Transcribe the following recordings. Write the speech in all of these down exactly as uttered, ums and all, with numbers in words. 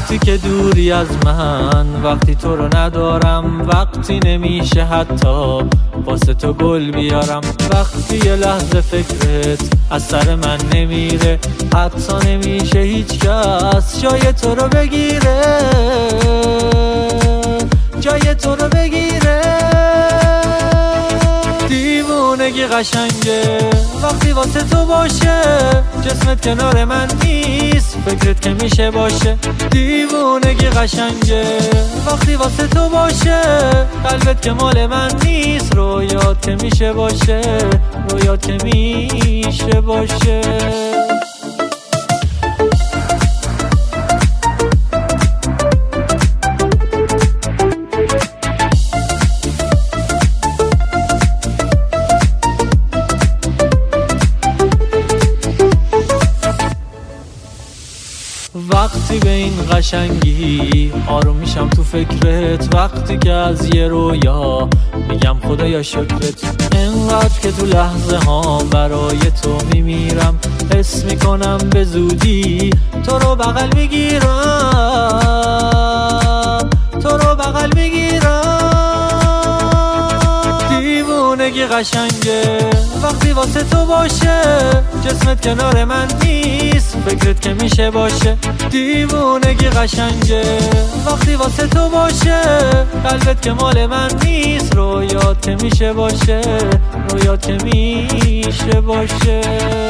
وقتی که دوری از من، وقتی تو رو ندارم، وقتی نمیشه حتی واسه تو گل بیارم، وقتی یه لحظه فکرت از سر من نمیره، حتی نمیشه هیچ کس جای تو رو بگیره، جای تو رو بگیره. دیوونگی قشنگه وقتی واسه تو باشه، جسمت کنار من نیست، فکرت که میشه باشه. دیوونگی قشنگه وقتی واسه تو باشه، قلبت که مال من نیست، رویات که میشه باشه، رویات که میشه باشه. وقتی به این قشنگی آروم میشم تو فکرت، وقتی که از یه رویا میگم خدایا شکرت، انقدر که تو لحظه ها برای تو میمیرم، حس میکنم به زودی تو رو بغل میگیرم، تو رو بغل میگیرم. دیوونگی قشنگه وقتی واسه تو باشه، جسمت کنار من نیست، فکرت که میشه باشه. دیوونگی قشنگه وقتی واسه تو باشه، قلبت که مال من نیست، رویات که میشه باشه، رویات که میشه باشه.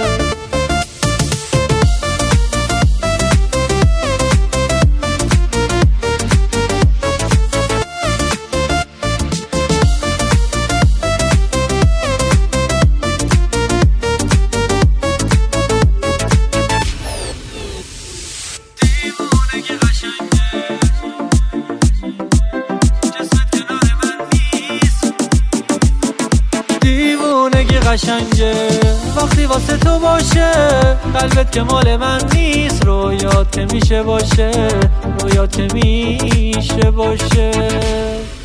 دیوونگی قشنگه وقتی واسه تو باشه، قلبت که مال من نیست، رویات که میشه باشه، رویات که میشه باشه.